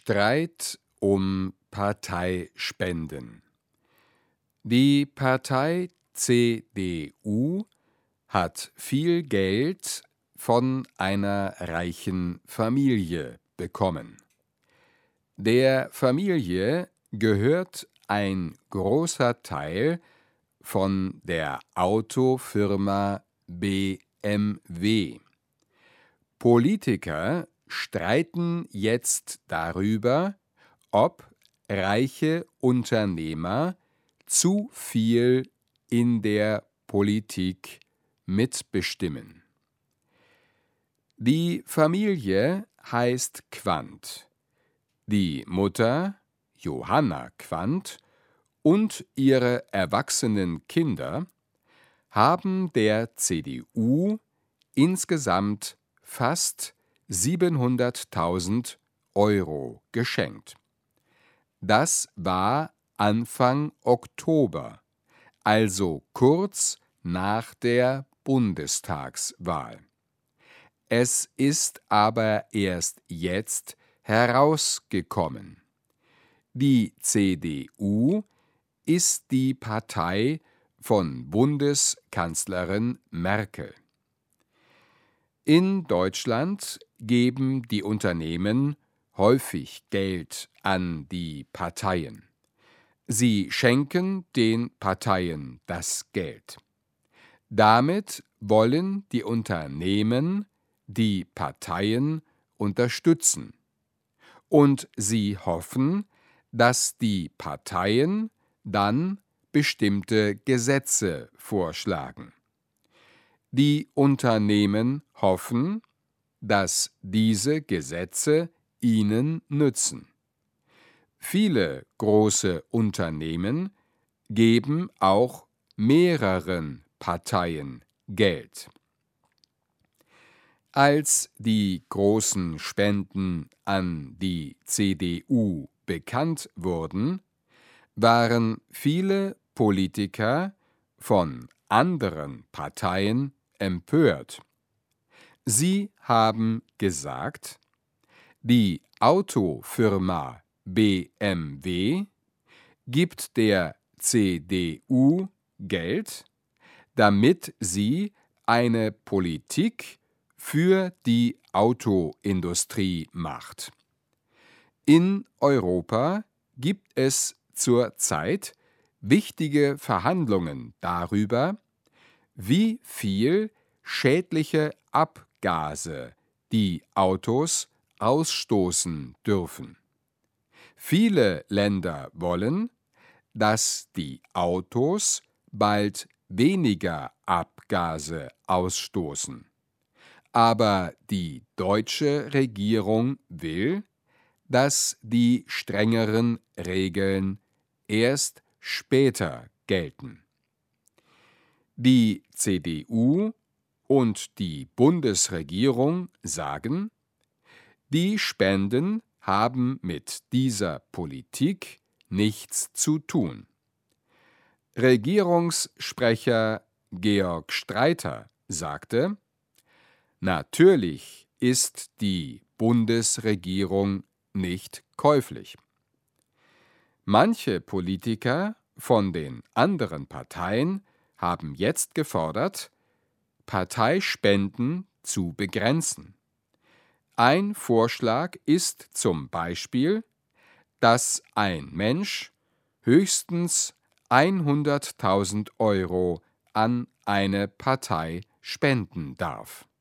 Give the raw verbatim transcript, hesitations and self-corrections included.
Streit um Parteispenden. Die Partei C D U hat viel Geld von einer reichen Familie bekommen. Der Familie gehört ein großer Teil von der Autofirma B M W. Politiker streiten jetzt darüber, ob reiche Unternehmer zu viel in der Politik mitbestimmen. Die Familie heißt Quandt. Die Mutter, Johanna Quandt, und ihre erwachsenen Kinder haben der C D U insgesamt fast siebenhunderttausend Euro geschenkt. Das war Anfang Oktober, also kurz nach der Bundestagswahl. Es ist aber erst jetzt herausgekommen. Die C D U ist die Partei von Bundeskanzlerin Merkel. In Deutschland geben die Unternehmen häufig Geld an die Parteien. Sie schenken den Parteien das Geld. Damit wollen die Unternehmen die Parteien unterstützen. Und sie hoffen, dass die Parteien dann bestimmte Gesetze vorschlagen. Die Unternehmen hoffen, dass diese Gesetze ihnen nützen. Viele große Unternehmen geben auch mehreren Parteien Geld. Als die großen Spenden an die C D U bekannt wurden, waren viele Politiker von anderen Parteien empört. Sie haben gesagt, die Autofirma B M W gibt der C D U Geld, damit sie eine Politik für die Autoindustrie macht. In Europa gibt es zurzeit wichtige Verhandlungen darüber, wie viel schädliche Abgase die Autos ausstoßen dürfen. Viele Länder wollen, dass die Autos bald weniger Abgase ausstoßen. Aber die deutsche Regierung will, dass die strengeren Regeln erst später gelten. Die C D U und die Bundesregierung sagen, die Spenden haben mit dieser Politik nichts zu tun. Regierungssprecher Georg Streiter sagte, natürlich ist die Bundesregierung nicht käuflich. Manche Politiker von den anderen Parteien haben jetzt gefordert, Parteispenden zu begrenzen. Ein Vorschlag ist zum Beispiel, dass ein Mensch höchstens hunderttausend Euro an eine Partei spenden darf.